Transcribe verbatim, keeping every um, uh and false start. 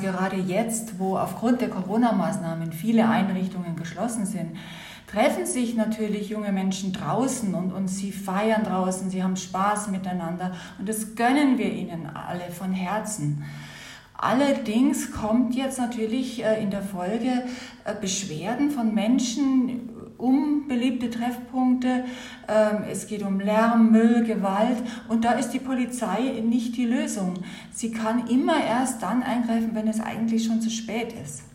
Gerade jetzt, wo aufgrund der Corona-Maßnahmen viele Einrichtungen geschlossen sind, treffen sich natürlich junge Menschen draußen und, und sie feiern draußen, sie haben Spaß miteinander und das gönnen wir ihnen alle von Herzen. Allerdings kommt jetzt natürlich in der Folge Beschwerden von Menschen um beliebte Treffpunkte. Es geht um Lärm, Müll, Gewalt und da ist die Polizei nicht die Lösung. Sie kann immer erst dann eingreifen, wenn es eigentlich schon zu spät ist.